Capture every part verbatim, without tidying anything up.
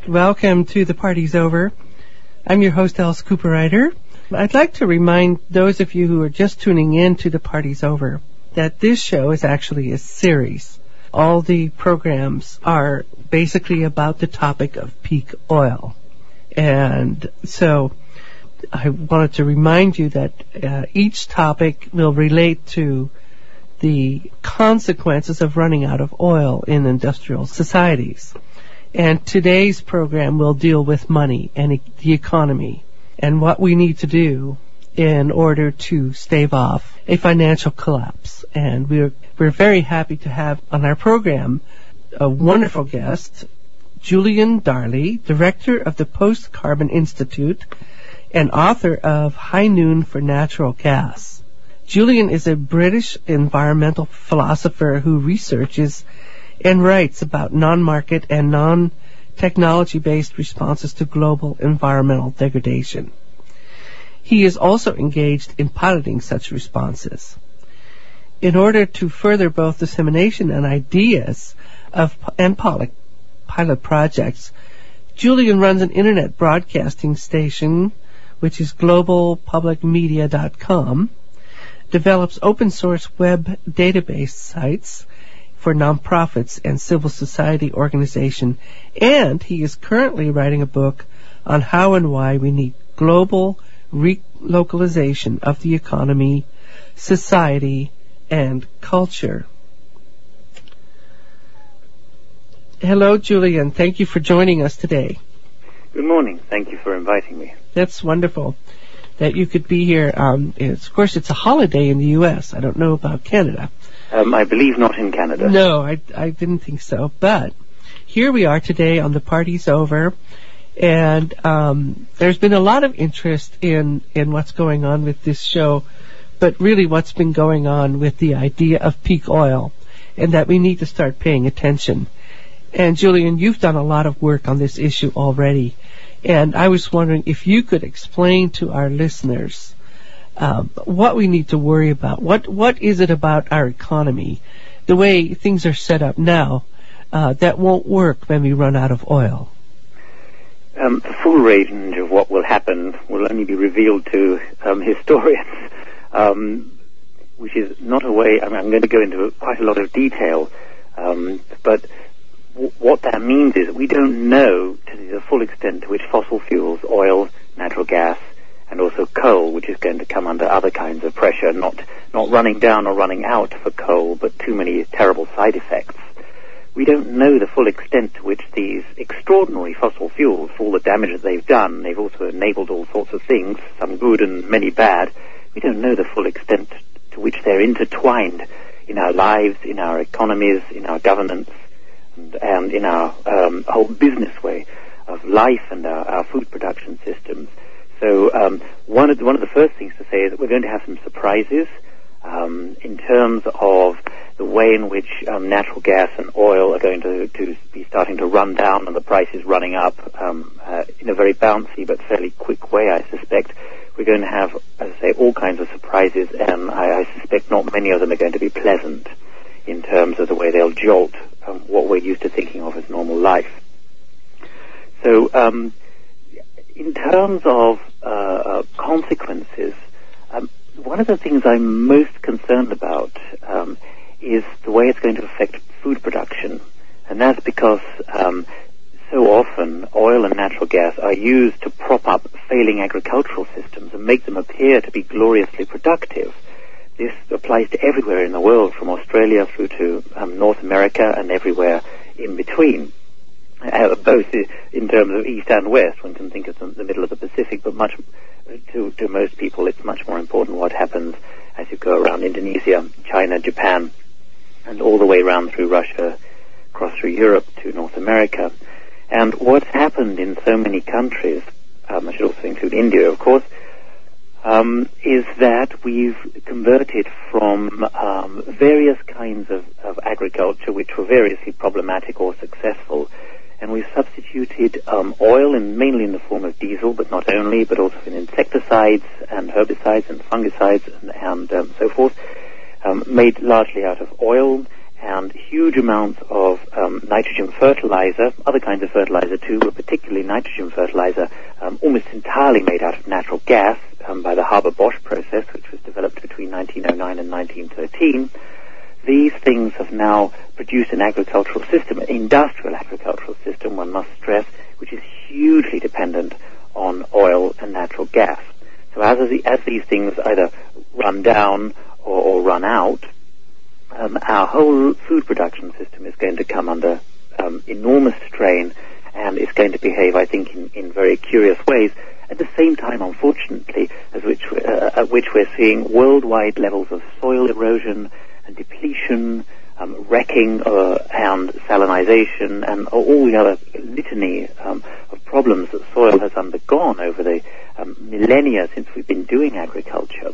Welcome to The Party's Over. I'm your host, Alice Cooper-Ryder. I'd like to remind those of you who are just tuning in to The Party's Over that this show is actually a series. All the programs are basically about the topic of peak oil. And so I wanted to remind you that uh, each topic will relate to the consequences of running out of oil in industrial societies. And today's program will deal with money and e- the economy and what we need to do in order to stave off a financial collapse. And we're we're very happy to have on our program a wonderful guest, Julian Darley, director of the Post-Carbon Institute and author of High Noon for Natural Gas. Julian is a British environmental philosopher who researches and writes about non-market and non-technology-based responses to global environmental degradation. He is also engaged in piloting such responses. In order to further both dissemination and ideas of and pilot projects, Julian runs an internet broadcasting station, which is global public media dot com, develops open-source web database sites for nonprofits and civil society organizations, and he is currently writing a book on how and why we need global relocalization of the economy, society, and culture. Hello, Julian. Thank you for joining us today. Good morning. Thank you for inviting me. That's wonderful that you could be here. Um, it's, of course, it's a holiday in the U S I don't know about Canada. Um, I believe not in Canada. No, I, I didn't think so. But here we are today on The Party's Over, and um, there's been a lot of interest in, in what's going on with this show, but really what's been going on with the idea of peak oil, and that we need to start paying attention. And Julian, you've done a lot of work on this issue already, and I was wondering if you could explain to our listeners Um, what we need to worry about. What What is it about our economy, the way things are set up now, uh, that won't work when we run out of oil? Um, the full range of what will happen will only be revealed to um, historians, um, which is not a way, I mean, I'm going to go into quite a lot of detail, um, but w- what that means is that we don't know to the full extent to which fossil fuels, oil, natural gas, and also coal, which is going to come under other kinds of pressure, not not running down or running out for coal, but too many terrible side effects. We don't know the full extent to which these extraordinary fossil fuels, for all the damage that they've done, they've also enabled all sorts of things, some good and many bad. We don't know the full extent to which they're intertwined in our lives, in our economies, in our governance, and, and in our um, whole business way of life and our, our food production systems. So um, one of the, one of the first things to say is that we're going to have some surprises um, in terms of the way in which um, natural gas and oil are going to, to be starting to run down and the prices running up um, uh, in a very bouncy but fairly quick way, I suspect. We're going to have, as I say, all kinds of surprises, and I, I suspect not many of them are going to be pleasant in terms of the way they'll jolt um, what we're used to thinking of as normal life. So um, in terms of uh, uh, consequences, um, one of the things I'm most concerned about um, is the way it's going to affect food production. And that's because um, so often oil and natural gas are used to prop up failing agricultural systems and make them appear to be gloriously productive. This applies to everywhere in the world, from Australia through to um, North America and everywhere in between. Uh, both in terms of east and west. One can think of the, the middle of the Pacific, but much to, to most people it's much more important what happens as you go around Indonesia, China, Japan, and all the way around through Russia, across through Europe to North America. And what's happened in so many countries, um, I should also include India, of course, um, is that we've converted from um, various kinds of, of agriculture, which were variously problematic or successful, and we've substituted um, oil, in, mainly in the form of diesel, but not only, but also in insecticides and herbicides and fungicides and, and um, so forth, um, made largely out of oil, and huge amounts of um, nitrogen fertilizer, other kinds of fertilizer too, but particularly nitrogen fertilizer, um, almost entirely made out of natural gas um, by the Haber-Bosch process, which was developed between nineteen oh nine and nineteen thirteen. These things have now produced an agricultural system, an industrial agricultural system, one must stress, which is hugely dependent on oil and natural gas. So as, as these things either run down or, or run out, um, our whole food production system is going to come under um, enormous strain, and is going to behave, I think, in, in very curious ways. At the same time, unfortunately, as which, uh, at which we're seeing worldwide levels of soil erosion and depletion, um, wrecking uh, and salinization, and all the other litany um, of problems that soil has undergone over the um, millennia since we've been doing agriculture.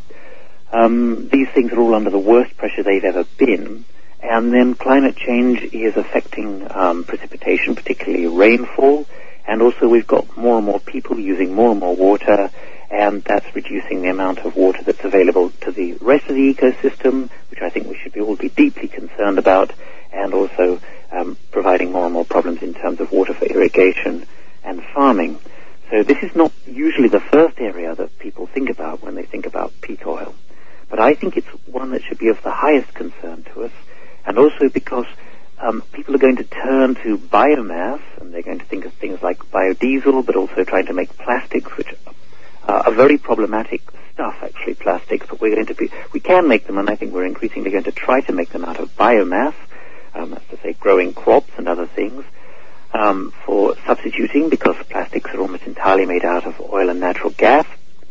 Um, these things are all under the worst pressure they've ever been, and then climate change is affecting um, precipitation, particularly rainfall, and also we've got more and more people using more and more water, and that's reducing the amount of water that's available to the rest of the ecosystem, which I think we should be all be deeply concerned about, and also um, providing more and more problems in terms of water for irrigation and farming. So this is not usually the first area that people think about when they think about peak oil, but I think it's one that should be of the highest concern to us, and also because um, people are going to turn to biomass, and they're going to think of things like biodiesel, but also trying to make plastics, which Uh, are very problematic stuff, actually, plastics, but we're going to be, we can make them, and I think we're increasingly going to try to make them out of biomass, um, that's to say growing crops and other things, um, for substituting, because plastics are almost entirely made out of oil and natural gas.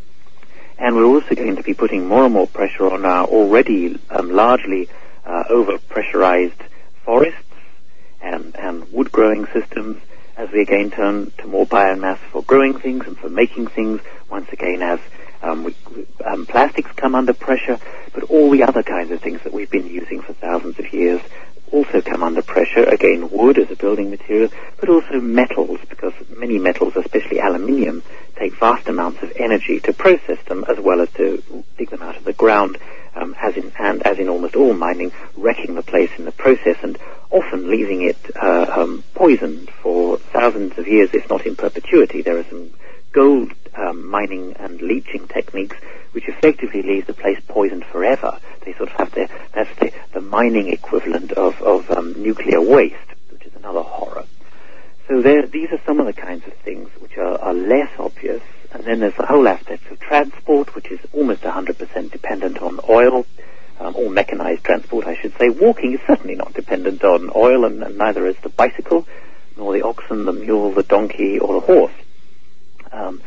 And we're also going to be putting more and more pressure on our already um, largely uh, over-pressurized forests and, and wood-growing systems, as we again turn to more biomass for growing things and for making things, once again as um, we, um, plastics come under pressure, but all the other kinds of things that we've been using for thousands of years also come under pressure. Again, wood as a building material, but also metals, because many metals, especially aluminium, take vast amounts of energy to process them as well as to dig them out of the ground, um, as in, and as in almost all mining, wrecking the place in the process and often leaving it uh, um, poisoned for thousands of years, if not in perpetuity. There are some gold um, mining and leaching techniques which effectively leave the place poisoned forever. They sort of have the, that's the, the mining equivalent of, of um, nuclear waste, which is another horror. So there, these are some of the kinds of things which are, are less obvious. And then there's the whole aspect of transport, which is almost one hundred percent dependent on oil, um, or mechanized transport, I should say. Walking is certainly not dependent on oil, and, and neither is the bicycle, nor the oxen, the mule, the donkey, or the horse. Um,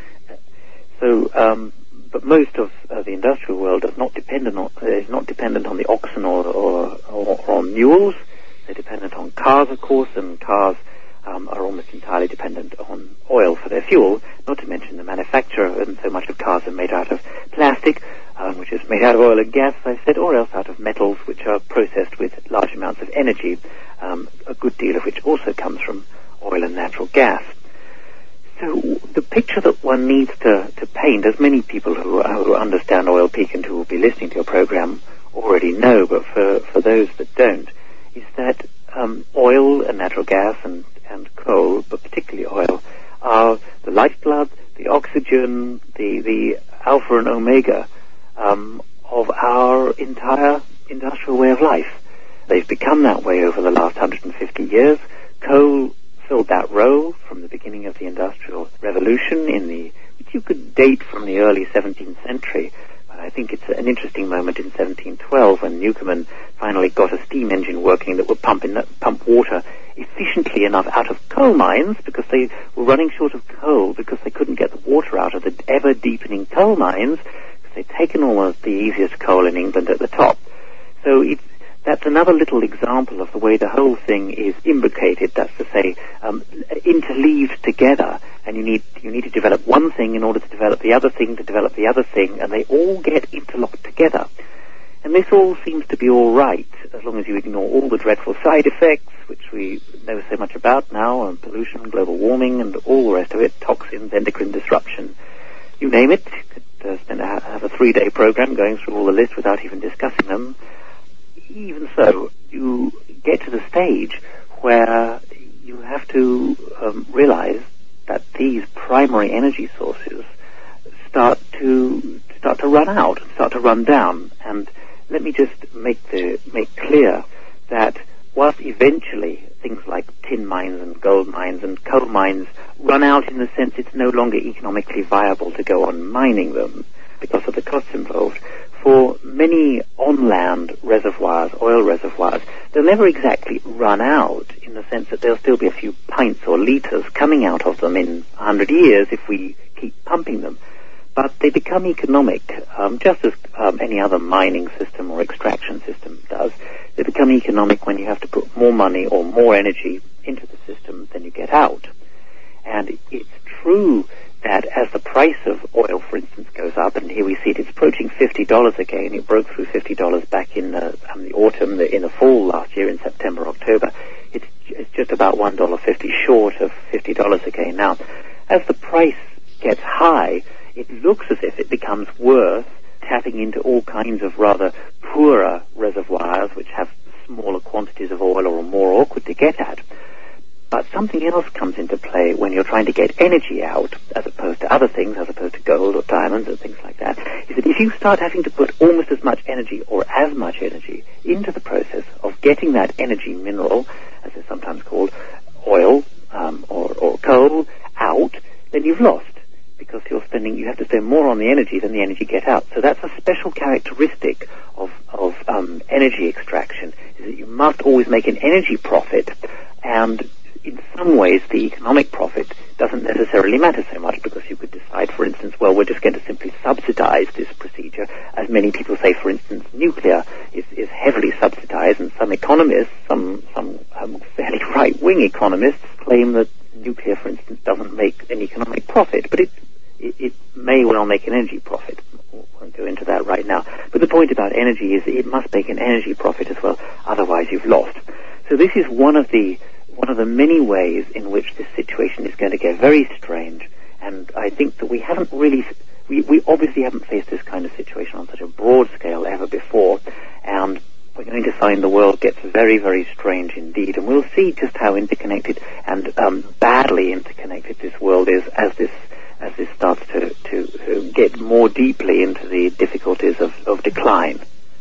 so, um, but most of uh, the industrial world is not dependent on uh, is not dependent on the oxen or, or, or, or on mules. They're dependent on cars, of course, and cars um, are almost entirely dependent on oil for their fuel. Not to mention the manufacture, and so much of cars are made out of plastic, um, which is made out of oil and gas, as I said, or else out of metals, which are processed with large amounts of energy, um, a good deal of which also comes from oil and natural gas. So the picture that one needs to, to paint, as many people who, who understand Oil Peak and who will be listening to your program already know, but for, for those that don't, is that um, oil and natural gas and, and coal, but particularly oil, are the lifeblood, the oxygen, the, the alpha and omega um, of our entire industrial way of life. They've become that way over the last one hundred fifty years. Coal filled that role from the beginning of the Industrial Revolution, in the which you could date from the early seventeenth century. But I think it's an interesting moment in seventeen twelve when Newcomen finally got a steam engine working that would pump in, pump water efficiently enough out of coal mines, because they were running short of coal because they couldn't get the water out of the ever-deepening coal mines, because they'd taken all of the easiest coal in England at the top. So it's That's another little example of the way the whole thing is imbricated, that's to say, um, interleaved together, and you need you need to develop one thing in order to develop the other thing, to develop the other thing, and they all get interlocked together. And this all seems to be all right, as long as you ignore all the dreadful side effects, which we know so much about now, and pollution, global warming, and all the rest of it, toxins, endocrine disruption, you name it. You could uh, spend a, have a three-day program going through all the list without even discussing them. Even so, you get to the stage where you have to um, realize that these primary energy sources start to start to run out, start to run down. And let me just make the make clear that whilst eventually things like tin mines and gold mines and coal mines run out in the sense it's no longer economically viable to go on mining them because of the costs involved, for many on-land reservoirs, oil reservoirs, they'll never exactly run out in the sense that there'll still be a few pints or litres coming out of them in a hundred years if we keep pumping them. But they become economic, um, just as um, any other mining system or extraction system does. They become economic when you have to put more money or more energy into the system than you get out. And it's true that as the price of oil, for instance, goes up, and here we see it, it's approaching fifty dollars again. It broke through fifty dollars back in the, um, the autumn, the, in the fall last year, in September, October. It's, it's just about one dollar fifty short of fifty dollars again. Now, as the price gets high, it looks as if it becomes worth tapping into all kinds of rather poorer reservoirs which have smaller quantities of oil or are more awkward to get at. But something else comes into play when you're trying to get energy out, as opposed to other things, as opposed to gold or diamonds and things like that, is that if you start having to put almost as much energy or as much energy into the process of getting that energy mineral, as it's sometimes called, oil um, or, or coal, out, then you've lost. Because you're spending, you have to spend more on the energy than the energy get out. So that's a special characteristic of, of um, energy extraction, is that you must always make an energy profit, and in some ways the economic profit doesn't necessarily matter so much, because you could decide, for instance, well, we're just going to simply subsidize this procedure. As many people say, for instance, nuclear is, is heavily subsidized, and some economists, some, some um, fairly right-wing economists, claim that nuclear, for instance, doesn't make an economic profit, but it It, it may well make an energy profit. I won't go into that right now. But the point about energy is it must make an energy profit as well, otherwise you've lost. So this is one of the one of the many ways in which this situation is going to get very strange. And I think that we haven't really, we, we obviously haven't faced this kind of situation on such a broad scale ever before. And we're going to find the world gets very, very strange indeed. And we'll see just how interconnected and um, badly interconnected this world is as this as this starts to, to get more deeply into the difficulties of, of decline.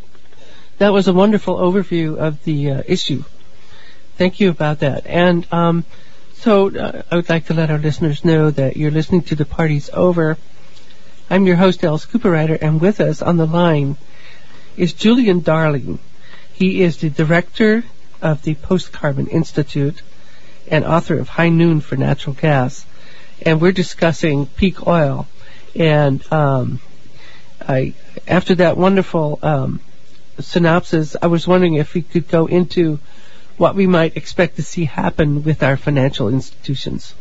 That was a wonderful overview of the uh, issue. Thank you about that. And um, so uh, I would like to let our listeners know that you're listening to The Party's Over. I'm your host, Alice Cooperrider, and with us on the line is Julian Darling. He is the director of the Post-Carbon Institute and author of High Noon for Natural Gas. And we're discussing peak oil. And um, I, after that wonderful um, synopsis, I was wondering if we could go into what we might expect to see happen with our financial institutions.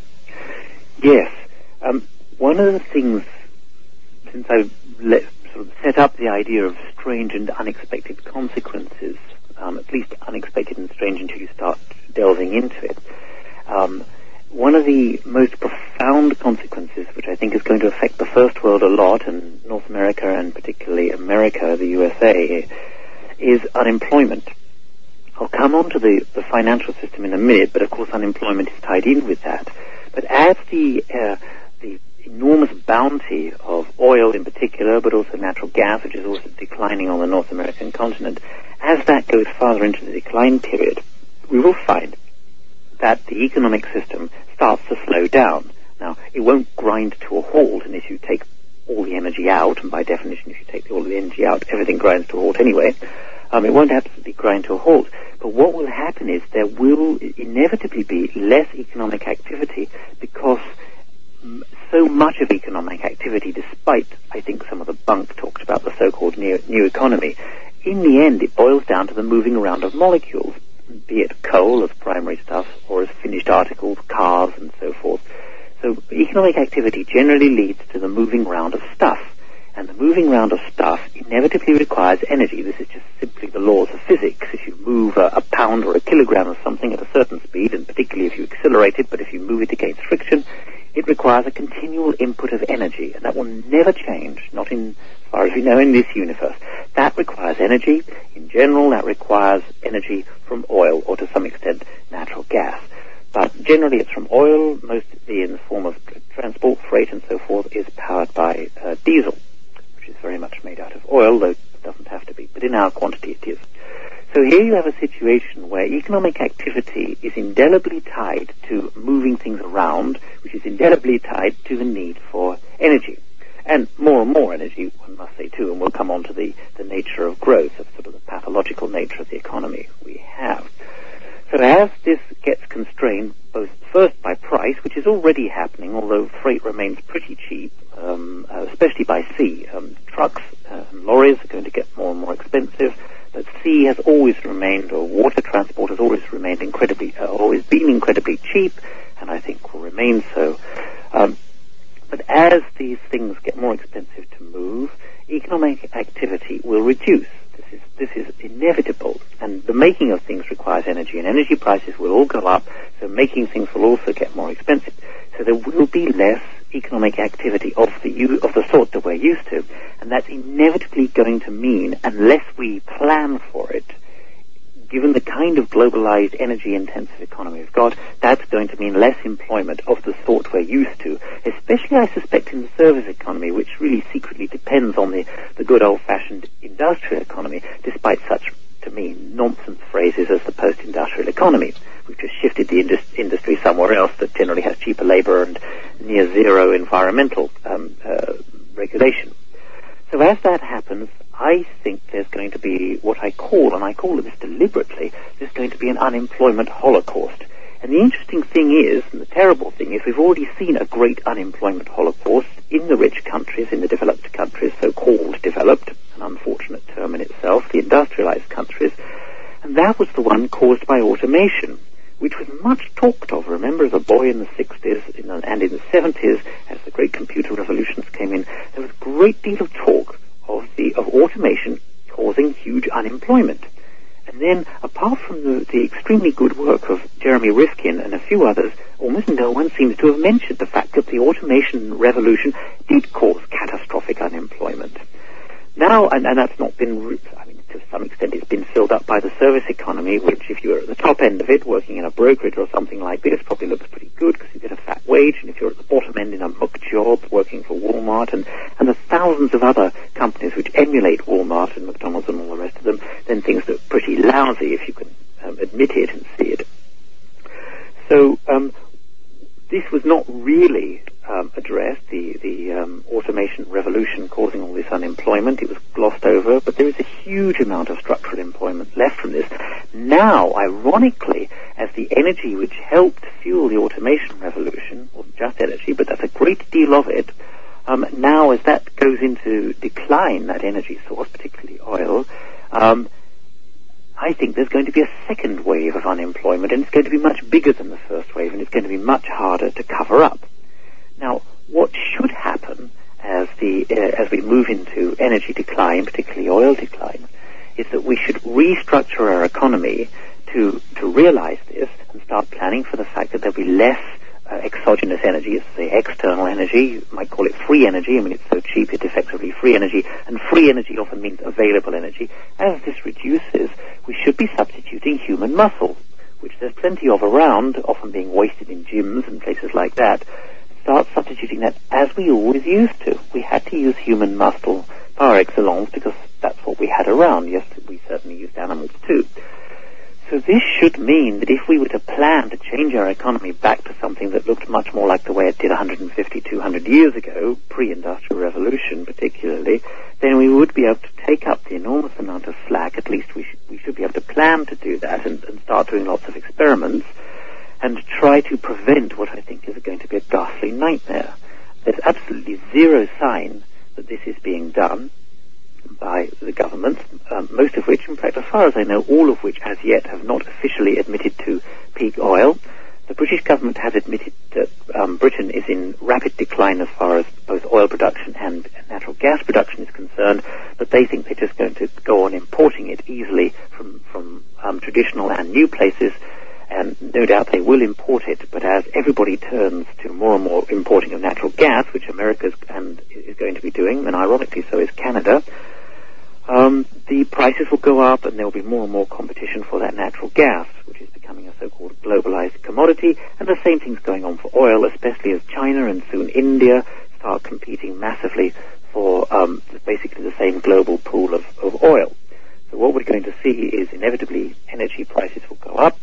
Yes. Um, one of the things, since I've let, sort of set up the idea of strange and unexpected consequences, um, at least unexpected and strange until you start delving into it, um, one of the most profound consequences, which I think is going to affect the first world a lot, and North America and particularly America, the U S A, is unemployment. I'll come on to the, the financial system in a minute, but of course unemployment is tied in with that. But as the, uh, the enormous bounty of oil in particular, but also natural gas, which is also declining on the North American continent, as that goes farther into the decline period, we will find that the economic system starts to slow down. Now, it won't grind to a halt, and if you take all the energy out, and by definition, if you take all the energy out, everything grinds to a halt anyway, um, it won't absolutely grind to a halt. But what will happen is there will inevitably be less economic activity, because so much of economic activity, despite, I think, some of the bunk talked about the so-called new, new economy, in the end, it boils down to the moving around of molecules, be it coal as primary stuff or as finished articles, cars and so forth. So economic activity generally leads to the moving round of stuff. And the moving round of stuff inevitably requires energy. This is just simply the laws of physics. If you move a, a pound or a kilogram of something at a certain speed, and particularly if you accelerate it, but if you move it against friction, it requires a continual input of energy. And that will never change, not in, as far as we know, in this universe. that requires energy. In general, that requires energy from oil or to some extent natural gas. But generally it's from oil, mostly in the form of transport, freight and so forth, is powered by uh, diesel, which is very much made out of oil, though it doesn't have to be. But in our quantity it is. So here you have a situation where economic activity is indelibly tied to moving things around, which is indelibly tied to the need for energy. And more and more energy, one must say too, and we'll come on to the, the nature of growth, of sort of the pathological nature of the economy we have. So as this gets constrained, both first by price, which is already happening, although freight remains pretty cheap, um, uh, especially by sea. Um, trucks uh, and lorries are going to get more and more expensive, but sea has always remained, or water transport has always remained incredibly, uh, always been incredibly cheap, and I think will remain so. Um, but as these things get more expensive to move, economic activity will reduce. This is, this is inevitable, and the making of things requires energy, and energy prices will all go up, so making things will also get more expensive. So there will be less economic activity of the of the sort that we're used to, and that's inevitably going to mean, unless we plan for it, given the kind of globalized, energy-intensive economy we've got, that's going to mean less employment of the sort we're used to, especially, I suspect, in the service economy, which really secretly depends on the, the good old-fashioned industrial economy, despite such, to me, nonsense phrases as the post-industrial economy. We've just shifted the indus- industry somewhere else that generally has cheaper labor and near-zero environmental um, uh, regulation. So as that happens, I think there's going to be what I call, and I call this deliberately, there's going to be an unemployment holocaust. And the interesting thing is, and the terrible thing is, we've already seen a great unemployment holocaust in the rich countries, in the developed countries, so-called developed, an unfortunate term in itself, the industrialized countries, and that was the one caused by automation, which was much talked of. Remember, as a boy in the sixties in the, and in the seventies, as the great computer revolutions came in, there was a great deal of talk of the of automation causing huge unemployment. And then, apart from the, the extremely good work of Jeremy Rifkin and a few others, almost no one seems to have mentioned the fact that the automation revolution did cause catastrophic unemployment. Now, and, and that's not been, I mean, to some extent it's been filled up by the service economy, which if you're at the top end of it, working in a brokerage or something like this, probably looks pretty good because you get a fat wage, and if you're at the bottom end in a muck job, working for Walmart and, and the thousands of other companies which emulate Walmart and McDonald's and all the rest of them, then things look pretty lousy if you can um, admit it and see it. So, um, this was not really um, addressed, the, the um, automation revolution causing all this unemployment. It was glossed over, but there is a huge amount of structural employment left from this. Now, ironically, as the energy which helped fuel the automation revolution, wasn't just energy, but that's a great deal of it, um, now as that goes into decline, that energy source, particularly oil, um, I think there's going to be a second wave of unemployment, and it's going to be much bigger than the first wave, and it's going to be much harder to cover up. Now, what should happen as the uh, as we move into energy decline, particularly oil decline, is that we should restructure our economy to to realize this and start planning for the fact that there'll be less uh, exogenous energy, it's the external energy. You might call it free energy. I mean, it's so cheap, it's effectively free energy, and free energy often means available energy. As this reduces, we should be substituting human muscle, which there's plenty of around, often being wasted in gyms and places like that. Start substituting that as we always used to. We had to use human muscle par excellence because that's what we had around. Yes, we certainly used animals too. So this should mean that if we were to plan to change our economy back to something that looked much more like the way it did one hundred fifty, two hundred years ago, pre-industrial revolution particularly, then we would be able to take up the enormous amount of slack. At least we should, we should be able to plan to do that and, and start doing lots of experiments and try to prevent what I think is going to be a ghastly nightmare. There's absolutely zero sign that this is being done by the governments, um, most of which, in fact, as far as I know, all of which as yet have not officially admitted to peak oil. The British government has admitted that um, Britain is in rapid decline as far as both oil production and natural gas production is concerned, but they think they're just going to go on importing it easily from, from um, traditional and new places, and no doubt they will import it, but as everybody turns to more and more importing of natural gas, which America and is going to be doing, and ironically so is Canada, um, the prices will go up and there will be more and more competition for that natural gas, which is becoming a so-called globalized commodity. And the same thing's going on for oil, especially as China and soon India start competing massively for um, basically the same global pool of, of oil. So what we're going to see is inevitably energy prices will go up,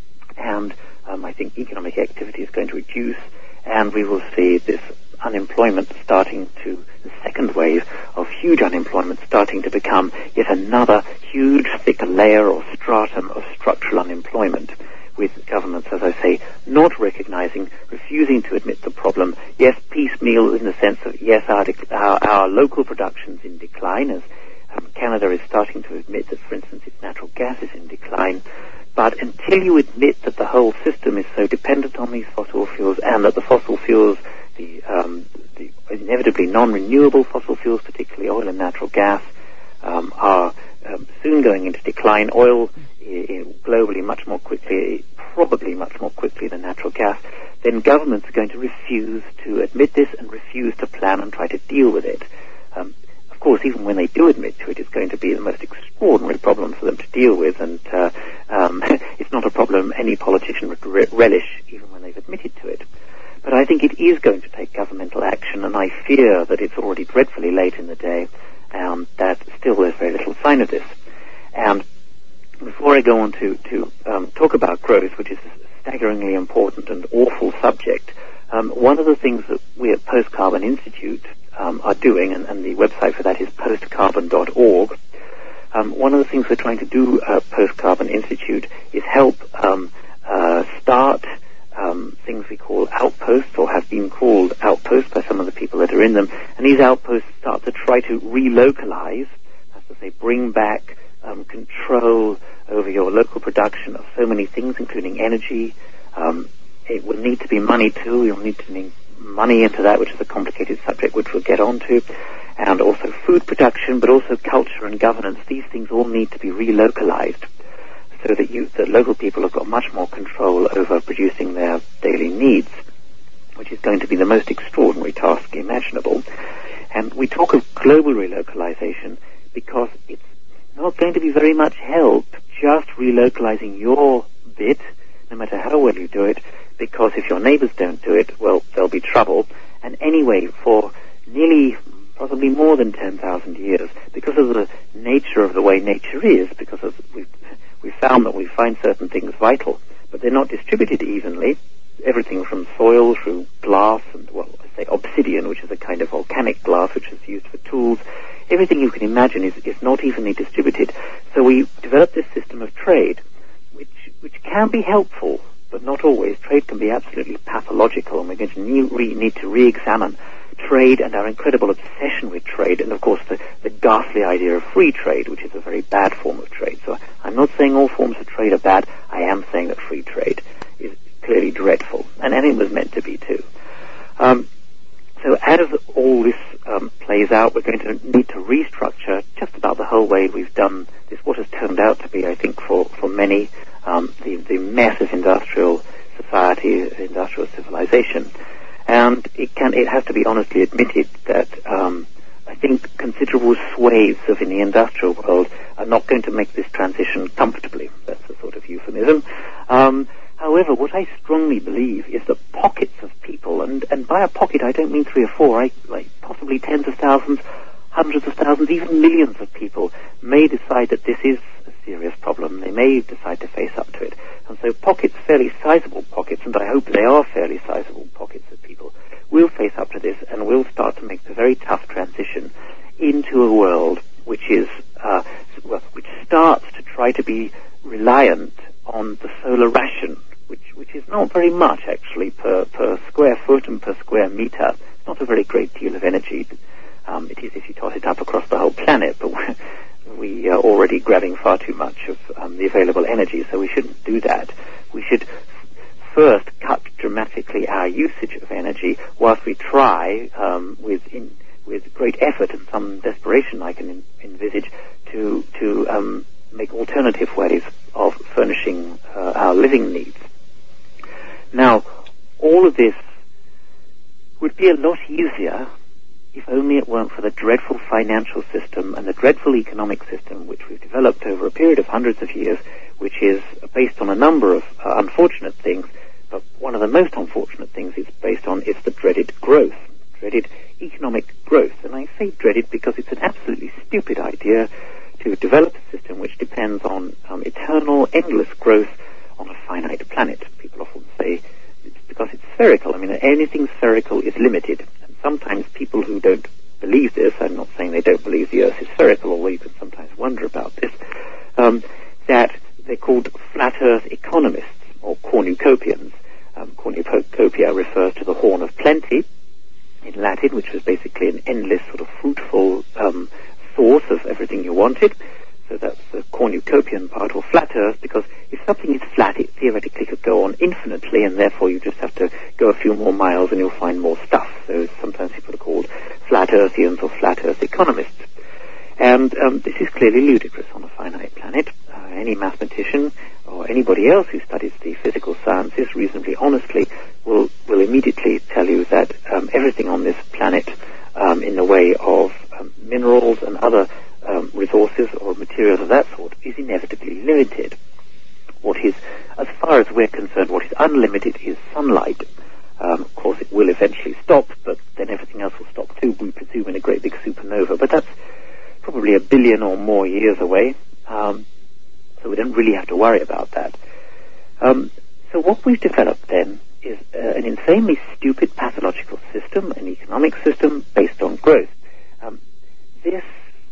and um, I think economic activity is going to reduce, and we will see this unemployment starting to, the second wave of huge unemployment starting to become yet another huge thick layer or stratum of structural unemployment, with governments, as I say, not recognizing, refusing to admit the problem. Yes, piecemeal in the sense of, yes, our, dec- our, our local production's in decline, as um, Canada is starting to admit that, for instance, its natural gas is in decline. But until you admit that the whole system is so dependent on these fossil fuels, and that the fossil fuels, the, um, the inevitably non-renewable fossil fuels, particularly oil and natural gas, um, are um, soon going into decline. Oil I- globally much more quickly, probably much more quickly than natural gas, then governments are going to refuse to admit this and refuse to plan and try to deal with it. Um, of course, even when they do admit to it, it's going to be the most extraordinary problem for them to deal with, and uh, um, it's not a problem any politician would re- relish, even when they've admitted to it. But I think it is going to take governmental action, and I fear that it's already dreadfully late in the day, and that still there's very little sign of this. And before I go on to, to um, talk about growth, which is a staggeringly important and awful subject, um, one of the things that we at Post Carbon Institute um, are doing, and, and the website for that is post carbon dot org, um, one of the things we're trying to do at Post Carbon Institute is help um, uh, start um, things we call outposts, or have been called outposts by some of the people that are in them, and these outposts start to try to relocalize, that's to say bring back Um, control over your local production of so many things, including energy. Um, it will need to be money too. You'll need to need money into that, which is a complicated subject which we'll get onto, and also food production, but also culture and governance. These things all need to be relocalized so that you, the local people have got much more control over producing their daily needs, which is going to be the most extraordinary task imaginable. And we talk of global relocalization because it's not going to be very much help just relocalizing your bit, no matter how well you do it, because if your neighbors don't do it, well, there'll be trouble. And anyway, for nearly, possibly more than ten thousand years, because of the nature of the way nature is, because of, we've, we've found that we find certain things vital, but they're not distributed evenly. Everything from soil through glass and, well, I say obsidian, which is a kind of volcanic glass which is used for tools. Everything you can imagine is, is not evenly distributed. So we developed this system of trade, which which can be helpful, but not always. Trade can be absolutely pathological, and we're going to need, re, need to re-examine trade and our incredible obsession with trade, and of course the, the ghastly idea of free trade, which is a very bad form of trade. So I'm not saying all forms of trade are bad. I am saying that free trade is clearly dreadful, and, and it was meant to be too. Um, So as all this um, plays out, we're going to need to restructure just about the whole way we've done this, what has turned out to be, I think, for, for many, um, the, the mess of industrial society, industrial civilization. And it can, it has to be honestly admitted that um, I think considerable swathes of in the industrial world are not going to make this transition comfortably. That's a sort of euphemism. Um, However, what I strongly believe is that pockets of people, and, and by a pocket I don't mean three or four, I, like possibly tens of thousands, hundreds of thousands, even millions of people may decide that this is a serious problem. They may decide to face up to it. And so pockets, fairly sizable pockets, and I hope they are fairly sizable pockets of people, will face up to this and will start to make the very tough transition into a world which is, uh, well, which starts to try to be reliant on the solar ration, which which is not very much actually per, per square foot and per square meter. It's not a very great deal of energy. Um, it is if you toss it up across the whole planet, but we are already grabbing far too much of um, the available energy, so we shouldn't do that. We should first cut dramatically our usage of energy whilst we try um, with in, with great effort and some desperation I can in, envisage to to um, make alternative ways of furnishing uh, our living needs. Now, all of this would be a lot easier if only it weren't for the dreadful financial system and the dreadful economic system which we've developed over a period of hundreds of years, which is based on a number of uh, unfortunate things, but one of the most unfortunate things it's based on is the dreaded growth, dreaded economic growth. And I say dreaded because it's an absolutely stupid idea to develop a system which depends on um, eternal, endless growth on a finite planet. People often say it's because it's spherical. I mean, anything spherical is limited. And sometimes people who don't believe this, I'm not saying they don't believe the Earth is spherical, although you can sometimes wonder about this, um, that they're called flat Earth economists, or cornucopians. Um, cornucopia refers to the horn of plenty in Latin, which was basically an endless sort of fruitful um, source of everything you wanted. So that's the cornucopian part, or flat Earth, because if something is flat, it theoretically could go on infinitely, and therefore you just have to go a few more miles and you'll find more stuff. So sometimes people are called flat Earthians or flat Earth economists. And um, this is clearly ludicrous on a finite planet. Uh, any mathematician or anybody else who studies the physical sciences reasonably honestly will, will immediately tell you that um, everything on this planet um, in the way of um, minerals and other um, resources or materials of that sort is inevitably limited. What is, as far as we're concerned, what is unlimited is sunlight. Um, of course, it will eventually stop, but then everything else will stop too, we presume, in a great big supernova. But that's probably a billion or more years away, um, so we don't really have to worry about that. Um, so what we've developed then is uh, an insanely stupid pathological system, an economic system based on growth. Um, this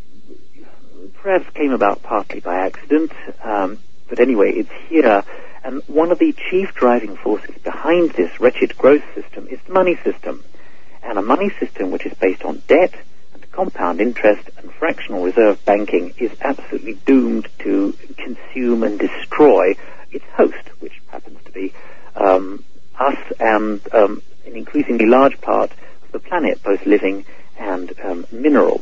perhaps came about partly by accident, um, but anyway, it's here, and one of the chief driving forces behind this wretched growth system is the money system, and a money system which is based on debt, compound interest and fractional reserve banking is absolutely doomed to consume and destroy its host, which happens to be um, us and um, an increasingly large part of the planet, both living and um, mineral.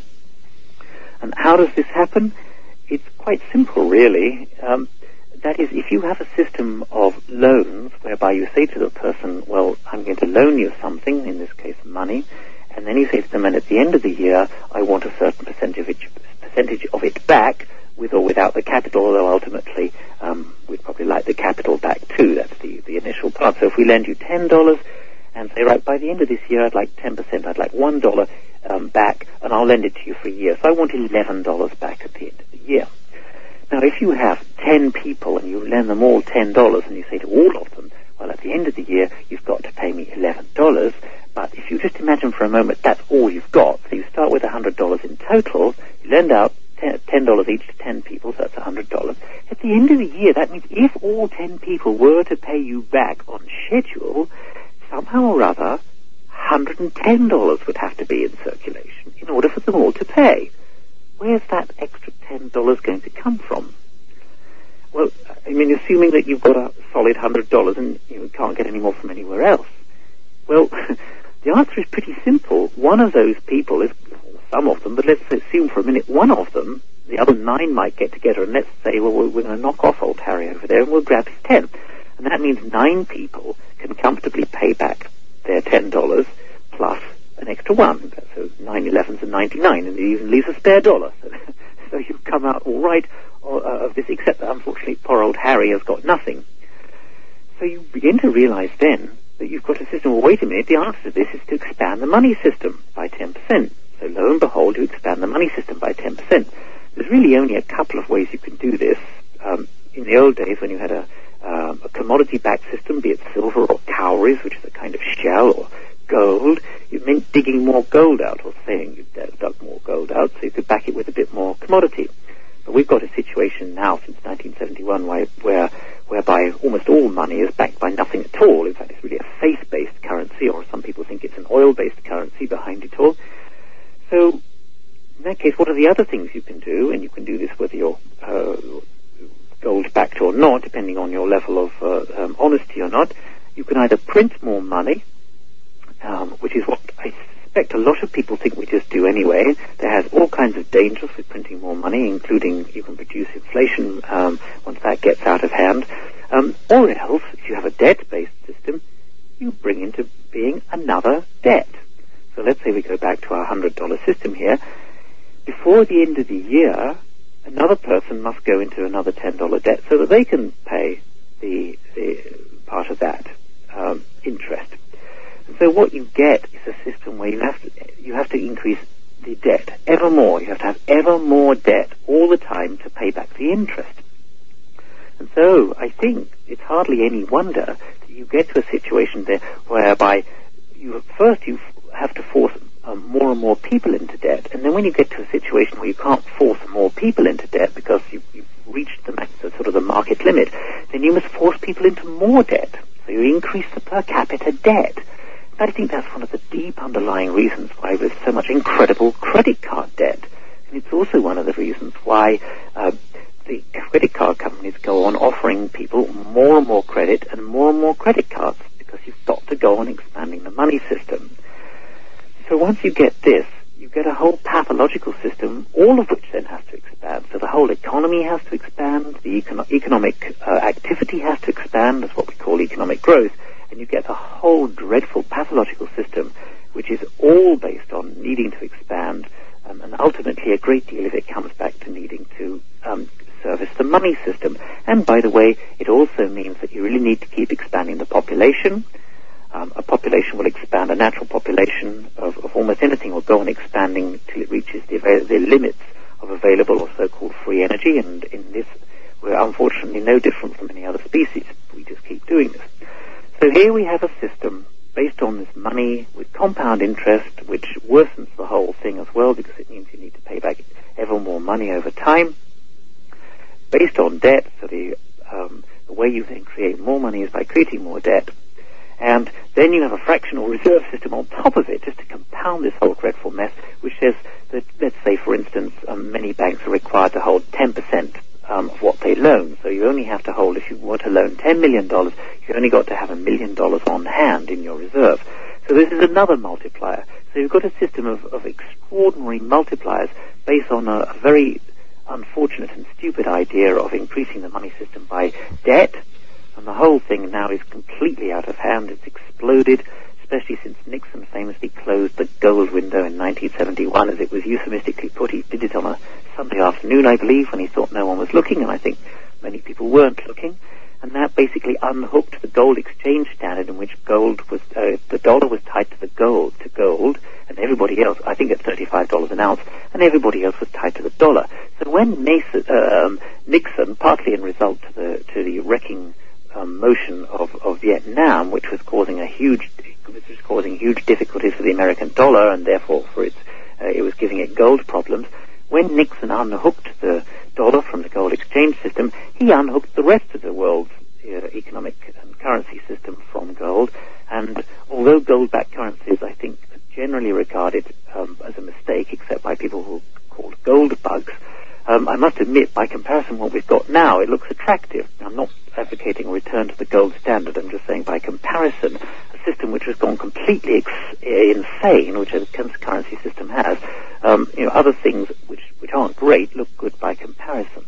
And how does this happen? It's quite simple, really. Um, that is, if you have a system of loans whereby you say to the person, well, I'm going to loan you something, in this case money, and then you say to them, and at the end of the year, I want a certain percentage of it, percentage of it back, with or without the capital, although ultimately um, we'd probably like the capital back too. That's the, the initial part. So if we lend you ten dollars and say, right, by the end of this year, I'd like ten percent, I'd like one dollar um, back, and I'll lend it to you for a year. So I want eleven dollars back at the end of the year. Now, if you have ten people and you lend them all ten dollars and you say to all of them, well, at the end of the year, you've got to pay me eleven dollars, but if you just imagine for a moment that's all you've got, so you start with one hundred dollars in total, you lend out ten dollars each to ten people, so that's one hundred dollars. At the end of the year, that means if all ten people were to pay you back on schedule, somehow or other, one hundred ten dollars would have to be in circulation in order for them all to pay. Where's that extra ten dollars going to come from? Well, I mean, assuming that you've got a solid one hundred dollars and you can't get any more from anywhere else. Well, the answer is pretty simple. One of those people is, some of them, but let's assume for a minute one of them, the other nine might get together and let's say, well, we're going to knock off old Harry over there and we'll grab his ten. And that means nine people can comfortably pay back their ten dollars plus an extra one. So nine elevens and ninety-nine, and it even leaves a spare dollar. So, so you've come out all right of this, except that unfortunately poor old Harry has got nothing. So you begin to realize then that you've got a system. Well, wait a minute, the answer to this is to expand the money system by ten percent. So lo and behold, you expand the money system by ten percent. There's really only a couple of ways you can do this. Um, in the old days, when you had a, um, a commodity-backed system, be it silver or cowries, which is a kind of shell, or gold, it meant digging more gold out, or saying you dug more gold out, so you could back it with a bit more commodity. But we've got a situation now since nineteen seventy-one where, where whereby almost all money is backed by nothing at all. In fact, it's really a faith-based currency, or some people think it's an oil-based currency behind it all. So, in that case, what are the other things you can do? And you can do this whether you're uh, gold-backed or not, depending on your level of uh, um, honesty or not. You can either print more money, um, which is what I suspect a lot of people think we just do anyway. There has all kinds of dangers with printing more money, including you can produce inflation um, once that gets out of hand. Um, or else, if you have a debt-based system, you bring into being another debt. So let's say we go back to our one hundred dollars system here, before the end of the year, another person must go into another ten dollars debt so that they can pay the, the part of that um, interest. And so what you get is a system where you have to, you have to increase the debt ever more. You have to have ever more debt all the time to pay back the interest. And so I think it's hardly any wonder that you get to a situation there whereby you first you have to force um, more and more people into debt, and then when you get to a situation where you can't force more people into debt because you, you've reached the, max, the sort of the market limit, then you must force people into more debt. So you increase the per capita debt. I think that's one of the deep underlying reasons why there's so much incredible credit card debt. And it's also one of the reasons why uh, the credit card companies go on offering people more and more credit and more and more credit cards, because you've got to go on expanding the money system. So once you get this, you get a whole pathological system, all of which then has to expand. So the whole economy has to expand, the econo- economic uh, activity has to expand, that's what we call economic growth, and you get a whole dreadful pathological system which is all based on needing to expand, um, and ultimately a great deal of it comes back to needing to um, service the money system. And by the way, it also means that you really need to keep expanding the population. Um, a population will expand, a natural population of, of almost anything will go on expanding till it reaches the, the limits of available or so-called free energy, and in this we're unfortunately no different from any other species. We just keep doing this. So here we have a system based on this money with compound interest, which worsens the whole thing as well, because it means you need to pay back ever more money over time, based on debt. So the, um, the way you then create more money is by creating more debt. And then you have a fractional reserve system on top of it, just to compound this whole dreadful mess, which says that, let's say, for instance, um, many banks are required to hold ten percent um, of what they loan. So you only have to hold, if you want to loan ten million dollars, you've only got to have a million dollars on hand in your reserve. So this is another multiplier. So you've got a system of, of extraordinary multipliers based on a, a very unfortunate and stupid idea of increasing the money system by debt. And the whole thing now is completely out of hand. It's exploded, especially since Nixon famously closed the gold window in nineteen seventy-one, as it was euphemistically put. He did it on a Sunday afternoon, I believe, when he thought no one was looking, and I think many people weren't looking. And that basically unhooked the gold exchange standard, in which gold was, uh, the dollar was tied to the gold, to gold, and everybody else, I think at thirty-five dollars an ounce, and everybody else was tied to the dollar. So when Mason, um, Nixon, partly in result to the, to the wrecking Um, motion of, of Vietnam, which was causing a huge, which was causing huge difficulties for the American dollar, and therefore for its, uh, it was giving it gold problems. When Nixon unhooked the dollar from the gold exchange system, he unhooked the rest of the world's uh, economic and currency system from gold. And although gold-backed currencies, I think, are generally regarded um, as a mistake, except by people who are called gold bugs, Um, I must admit, by comparison, what we've got now, it looks attractive. I'm not advocating a return to the gold standard. I'm just saying, by comparison, a system which has gone completely ex- insane, which a currency system has, um, you know, other things which, which aren't great look good by comparison.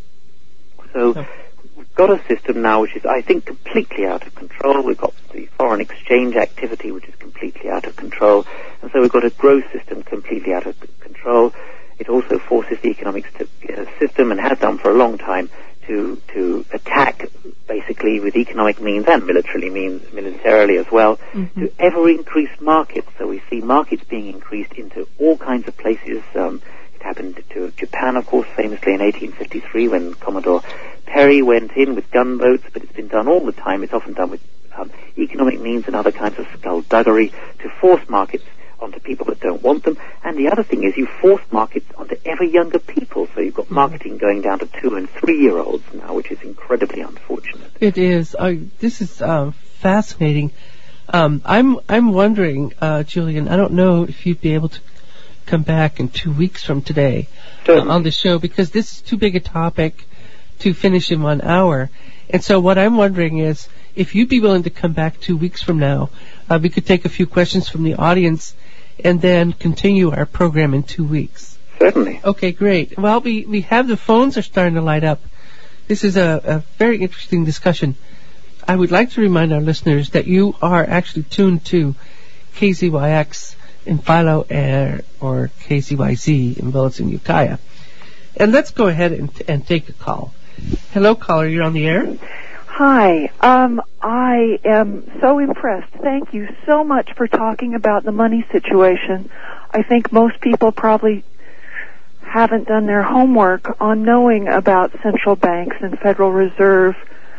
So we've got a system now which is, I think, completely out of control. We've got the foreign exchange activity which is completely out of control, and so we've got a growth system completely out of control. It also forces the economic st- uh, system, and has done for a long time, to to attack, basically, with economic means and military means, militarily as well, mm-hmm. to ever increase markets. So we see markets being increased into all kinds of places. Um, it happened to Japan, of course, famously in eighteen fifty-three, when Commodore Perry went in with gunboats, but it's been done all the time. It's often done with um, economic means and other kinds of skullduggery to force markets onto people that don't want them. And the other thing is, you force markets onto ever younger people. So you've got marketing going down to two and three year olds now, which is incredibly unfortunate. It is. Uh, this is uh, fascinating. Um, I'm I'm wondering, uh, Julian, I don't know if you'd be able to come back in two weeks from today uh, on the show, because this is too big a topic to finish in one hour. And so what I'm wondering is, if you'd be willing to come back two weeks from now, uh, we could take a few questions from the audience and then continue our program in two weeks. Certainly. Okay, great. Well, we, we have the phones are starting to light up. This is a, a very interesting discussion. I would like to remind our listeners that you are actually tuned to K Z Y X in Philo Air or K Z Y Z in Willits and Ukiah. And let's go ahead and, and take a call. Hello, caller. You're on the air. Hi. Um, I am so impressed. Thank you so much for talking about the money situation. I think most people probably haven't done their homework on knowing about central banks and Federal Reserve.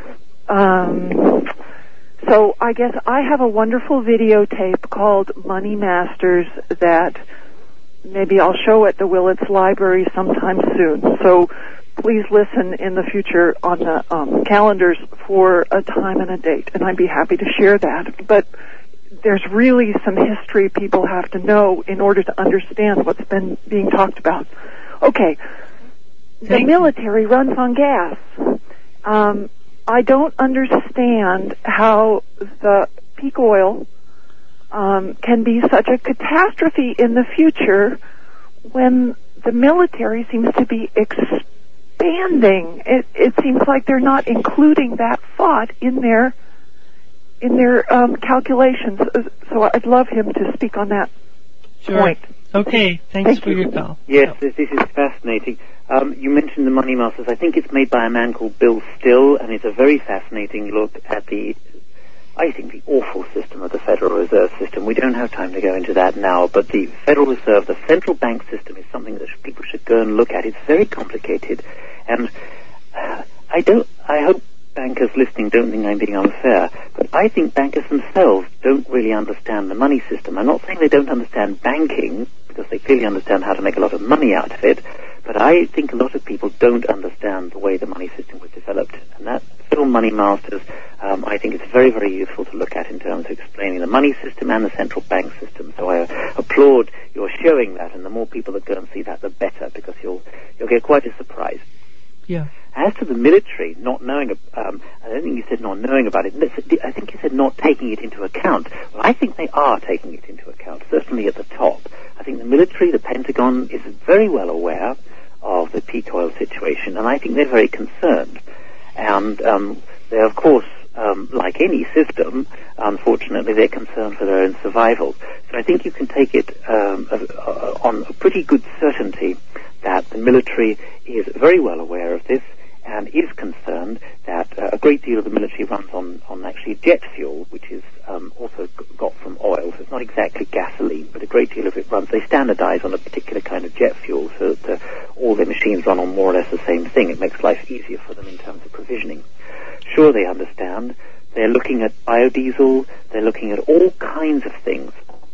Um, so I guess I have a wonderful videotape called Money Masters that maybe I'll show at the Willits Library sometime soon. So please listen in the future on the um, calendars for a time and a date, and I'd be happy to share that. But there's really some history people have to know in order to understand what's been being talked about. Okay, the military runs on gas. Um, I don't understand how the peak oil um, can be such a catastrophe in the future when the military seems to be expanding. It, it seems like they're not including that thought in their in their um, calculations. So I'd love him to speak on that sure. point. Okay, thanks Thank for you. your call. Yes, this, this is fascinating. Um, you mentioned the Money Masters. I think it's made by a man called Bill Still, and it's a very fascinating look at the, I think, the awful system of the Federal Reserve System. We don't have time to go into that now, but the Federal Reserve, the central bank system, is something that people should go and look at. It's very complicated, and uh, I don't. I hope bankers listening don't think I'm being unfair, but I think bankers themselves don't really understand the money system. I'm not saying they don't understand banking, because they clearly understand how to make a lot of money out of it, but I think a lot of people don't understand the way the money system was developed. And that film, Money Masters, um, I think it's very, very useful to look at in terms of explaining the money system and the central bank system. So I uh, applaud your showing that, and the more people that go and see that, the better, because you'll you'll get quite a surprise. Yeah. As to the military not knowing, um, I don't think you said not knowing about it. I think you said not taking it into account. Well, I think they are taking it into account, certainly at the top. I think the military, the Pentagon, is very well aware of the peak oil situation, and I think they're very concerned. And um, they're, of course, um, like any system, unfortunately, they're concerned for their own survival. So I think you can take it um, uh, on a pretty good certainty that the military is very well aware of this and is concerned that uh, a great deal of the military runs on, on actually jet fuel, which is um, also g- got from oil. So it's not exactly gasoline, but a great deal of it runs. They standardize on a particular kind of jet fuel so that uh, all their machines run on more or less the same thing. It makes life easier for them in terms of provisioning. Sure, they understand. They're looking at biodiesel. They're looking at all kinds of things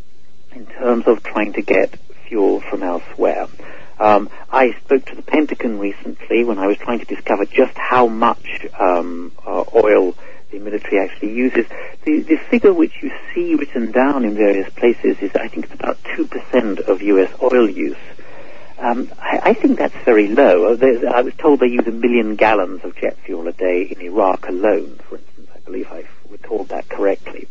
in terms of trying to get fuel from elsewhere. Um, I spoke to the Pentagon recently when I was trying to discover just how much um, uh, oil the military actually uses. The, the figure which you see written down in various places is, I think, it's about two percent of U S oil use. Um, I, I think that's very low. There's, I was told they use a million gallons of jet fuel a day in Iraq alone, for instance. I believe I recalled that correctly.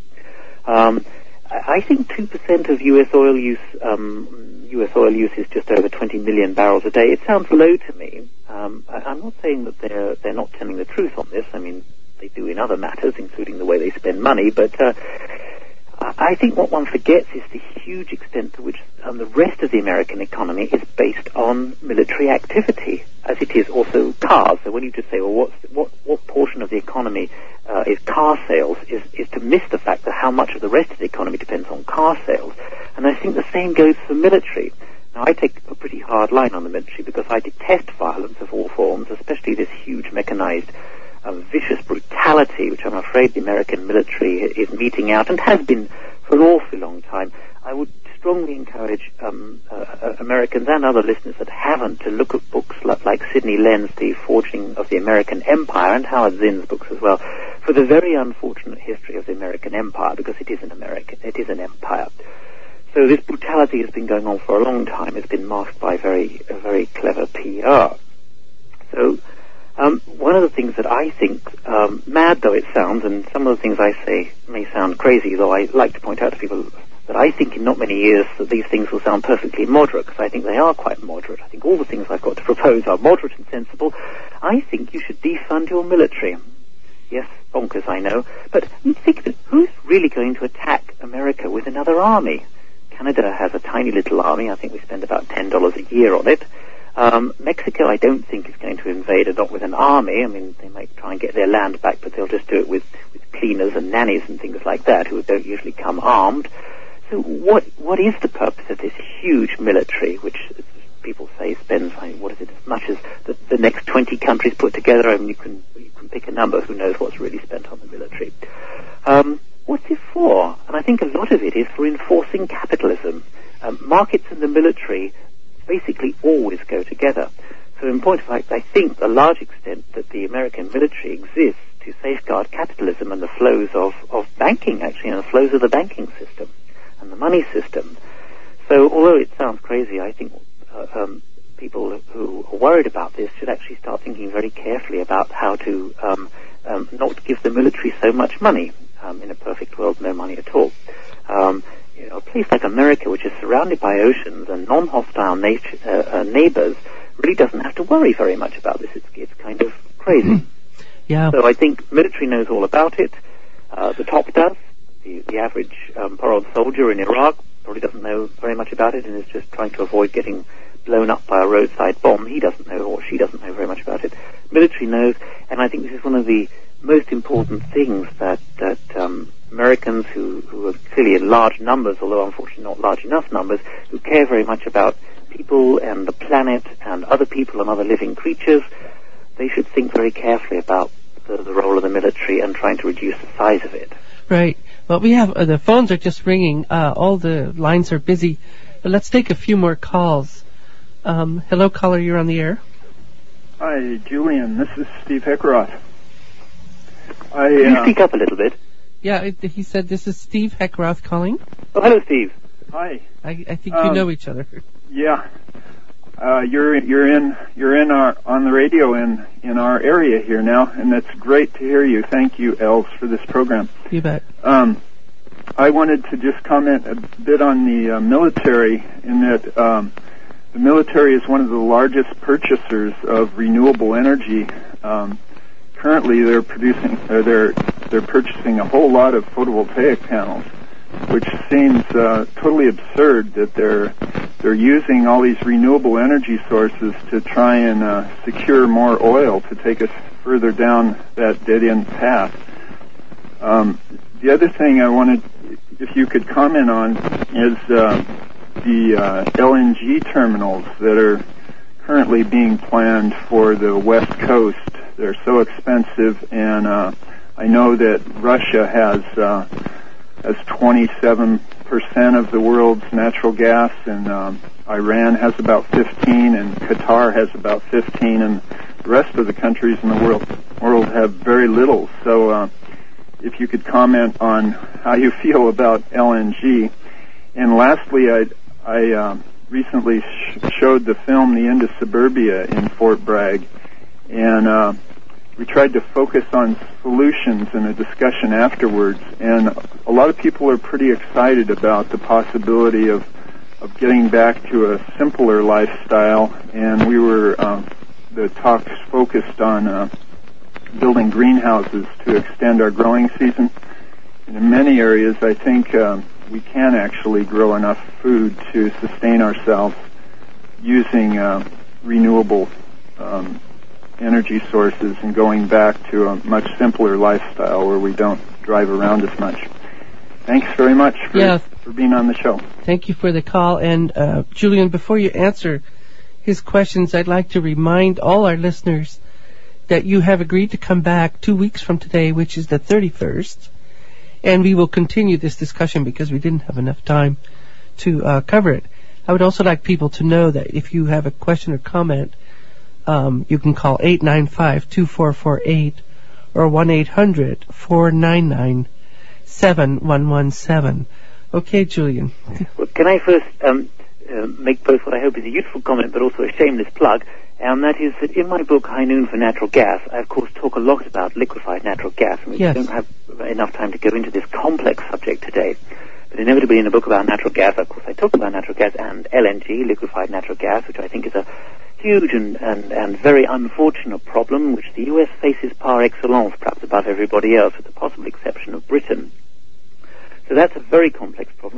Um, I think two percent of U S oil use, um, U S oil use is just over twenty million barrels a day. It sounds low to me. Um, I, I'm not saying that they're they're not telling the truth on this. I mean, they do in other matters, including the way they spend money. But uh, I think what one forgets is the huge extent to which um, the rest of the American economy is based on military activity, as it is also cars. So when you just say, well, what's, what what portion of the economy uh, is car sales, is, is to miss the fact that how much of the rest of the economy depends on car sales. And I think the same goes for military. Now, I take a pretty hard line on the military because I detest violence of all forms, especially this huge mechanized um, vicious brutality, which I'm afraid the American military is meting out and has been for an awfully long time. I would strongly encourage um, uh, Americans and other listeners that haven't to look at books like, like Sidney Len's The Forging of the American Empire, and Howard Zinn's books as well, for the very unfortunate history of the American Empire, because it is an American, it is an empire. So this brutality has been going on for a long time. It's been masked by very, a very clever P R. So um, one of the things that I think, um, mad though it sounds, and some of the things I say may sound crazy, though I like to point out to people that I think in not many years that these things will sound perfectly moderate, because I think they are quite moderate. I think all the things I've got to propose are moderate and sensible. I think you should defund your military. Yes, bonkers, I know. But think that who's really going to attack America with another army? Canada has a tiny little army. I think we spend about ten dollars a year on it. Um, Mexico, I don't think, is going to invade, not with an army. I mean, they might try and get their land back, but they'll just do it with, with cleaners and nannies and things like that, who don't usually come armed. So what what is the purpose of this huge military, which people say spends, I mean, what is it, as much as the, the next twenty countries put together? I mean, you can, you can pick a number. Who knows what's really spent on the military? Um, what's it for? And I think a lot of it is for enforcing capitalism. Um, markets and the military basically always go together. So in point of fact, I think a large extent that the American military exists to safeguard capitalism and the flows of, of banking, actually, and the flows of the banking system and the money system. So although it sounds crazy, I think uh, um, people who are worried about this should actually start thinking very carefully about how to um, um, not give the military so much money. Um, in a perfect world, no money at all. Um, You know, a place like America, which is surrounded by oceans and non-hostile nature, uh, uh, neighbors, really doesn't have to worry very much about this. It's, it's kind of crazy. Yeah. So I think military knows all about it. Uh, the top does. The, the average um, poor old soldier in Iraq probably doesn't know very much about it and is just trying to avoid getting blown up by a roadside bomb. He doesn't know, or she doesn't know very much about it. Military knows, and I think this is one of the most important things that that um, Americans who, who are clearly in large numbers, although unfortunately not large enough numbers, who care very much about people and the planet and other people and other living creatures, they should think very carefully about the, the role of the military and trying to reduce the size of it. Right. Well, we have, uh, the phones are just ringing. Uh, all the lines are busy. But let's take a few more calls. Um, hello, caller, you're on the air. Hi, Julian. This is Steve Heckroth. I, Can you uh, speak up a little bit? Yeah, it, he said this is Steve Heckroth calling. Oh, hello, Steve. Hi. I, I think Um, you know each other. Yeah. Uh, you're you're in you're in our on the radio in in our area here now, and that's great to hear you. Thank you, Els, for this program. You bet. Um, I wanted to just comment a bit on the uh, military, in that um, the military is one of the largest purchasers of renewable energy. Um, currently, they're producing or they're they're purchasing a whole lot of photovoltaic panels, which seems uh, totally absurd that they're they're using all these renewable energy sources to try and uh, secure more oil to take us further down that dead-end path. Um, the other thing I wanted, if you could comment on, is uh, the uh, L N G terminals that are currently being planned for the West Coast. They're so expensive, and uh, I know that Russia has uh, has twenty-seven percent of the world's natural gas, and um, Iran has about fifteen, and Qatar has about fifteen, and the rest of the countries in the world world have very little. So uh, if you could comment on how you feel about L N G. And lastly, I, I uh, recently sh- showed the film The End of Suburbia in Fort Bragg, and uh, we tried to focus on solutions in a discussion afterwards, and a lot of people are pretty excited about the possibility of of getting back to a simpler lifestyle, and we were, uh, the talks focused on uh, building greenhouses to extend our growing season. And in many areas, I think uh, we can actually grow enough food to sustain ourselves using uh, renewable um energy sources and going back to a much simpler lifestyle where we don't drive around as much. Thanks very much for, Yeah. for being on the show. Thank you for the call. And uh, Julian, before you answer his questions, I'd like to remind all our listeners that you have agreed to come back two weeks from today, which is the thirty-first, and we will continue this discussion because we didn't have enough time to uh, cover it. I would also like people to know that if you have a question or comment, Um, you can call eight nine five, two four four eight or one eight hundred, four nine nine, seven one one seven. Okay, Julian. Well, can I first um, uh, make both what I hope is a useful comment but also a shameless plug, and that is that in my book, High Noon for Natural Gas, I of course talk a lot about liquefied natural gas, and we Yes. don't have enough time to go into this complex subject today. But inevitably in the book about natural gas, of course, I talk about natural gas and L N G, liquefied natural gas, which I think is a huge and, and, and very unfortunate problem which the U S faces par excellence, perhaps above everybody else, with the possible exception of Britain. So that's a very complex problem.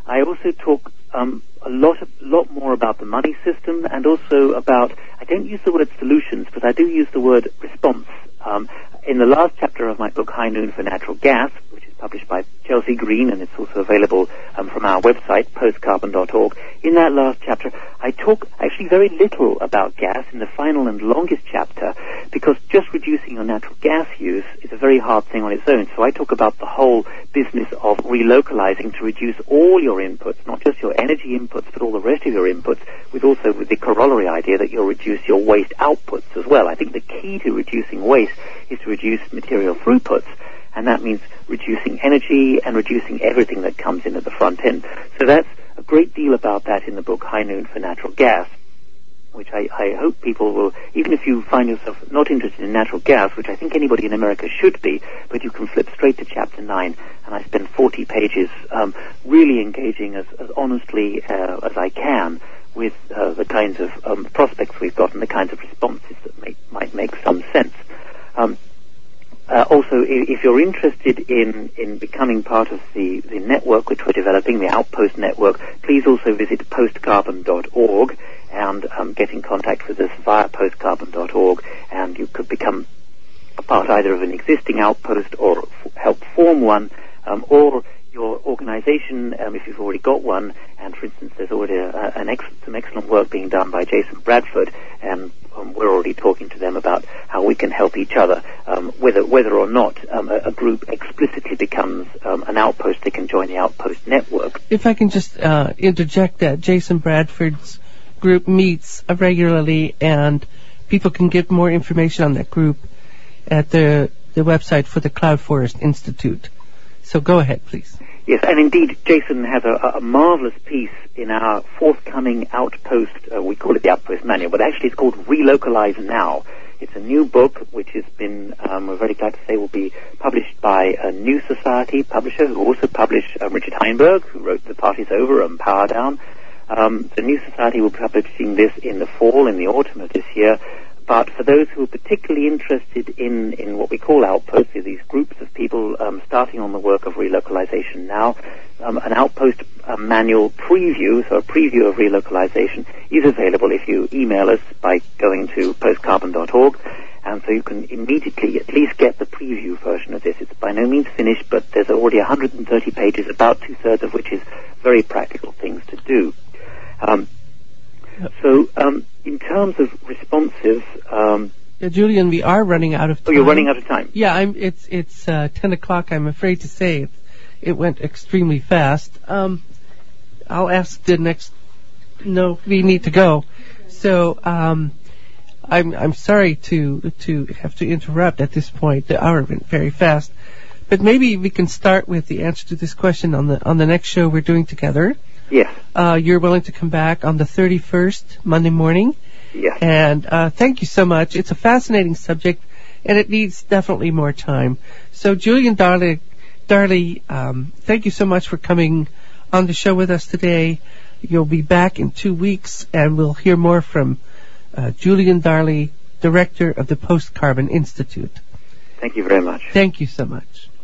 I also talk um, a lot, of, lot more about the money system, and also about, I don't use the word solutions, but I do use the word response. Um, in the last chapter of my book, High Noon for Natural Gas, which is published by Chelsea Green, and it's also available um, from our website, post carbon dot org. In that last chapter, I talk actually very little about gas in the final and longest chapter, because just reducing your natural gas use is a very hard thing on its own. So I talk about the whole business of relocalizing to reduce all your inputs, not just your energy inputs, but all the rest of your inputs, with also with the corollary idea that you'll reduce your waste outputs as well. I think the key to reducing waste is to reduce material throughputs, and that means reducing energy and reducing everything that comes in at the front end. So that's a great deal about that in the book High Noon for Natural Gas, which I, I hope people will, even if you find yourself not interested in natural gas, which I think anybody in America should be, but you can flip straight to chapter nine, and I spend forty pages um, really engaging as, as honestly uh, as I can with uh, the kinds of um, prospects we've got and the kinds of responses that make, might make some sense. Um, Uh, also, if you're interested in, in becoming part of the, the network which we're developing, the Outpost Network, please also visit post carbon dot org and um, get in contact with us via post carbon dot org, and you could become a part either of an existing outpost or f- help form one, um, or your organization, um, if you've already got one. And for instance, there's already a, an ex- some excellent work being done by Jason Bradford, and um, we're already talking to them about how we can help each other, um, whether whether or not um, a, a group explicitly becomes um, an outpost. They can join the Outpost Network. If I can just uh, interject that Jason Bradford's group meets regularly, and people can get more information on that group at the the website for the Cloud Forest Institute. So go ahead, please. Yes, and indeed, Jason has a, a marvelous piece in our forthcoming Outpost, uh, we call it the Outpost Manual, but actually it's called Relocalize Now. It's a new book which has been, um, we're very glad to say, will be published by a New Society publisher who also published um, Richard Heinberg, who wrote The Party's Over and Power Down. Um, the New Society will be publishing this in the fall, in the autumn of this year. But for those who are particularly interested in, in what we call outposts, these groups of people um, starting on the work of relocalization now, um, an outpost uh, manual preview, so a preview of relocalization, is available if you email us by going to post carbon dot org. And so you can immediately at least get the preview version of this. It's by no means finished, but there's already one hundred thirty pages, about two-thirds of which is very practical things to do. Um, So, um, in terms of responses, um, yeah, Julian, we are running out of time. Oh, you're running out of time. Yeah, I'm. It's it's uh, ten o'clock. I'm afraid to say it, it went extremely fast. Um, I'll ask the next. No, we need to go. So, um, I'm I'm sorry to to have to interrupt at this point. The hour went very fast, but maybe we can start with the answer to this question on the on the next show we're doing together. Yes. Uh, you're willing to come back on the thirty-first, Monday morning? Yes. And uh, thank you so much. It's a fascinating subject, and it needs definitely more time. So, Julian Darley, Darley um, thank you so much for coming on the show with us today. You'll be back in two weeks, and we'll hear more from uh, Julian Darley, Director of the Post Carbon Institute. Thank you very much. Thank you so much.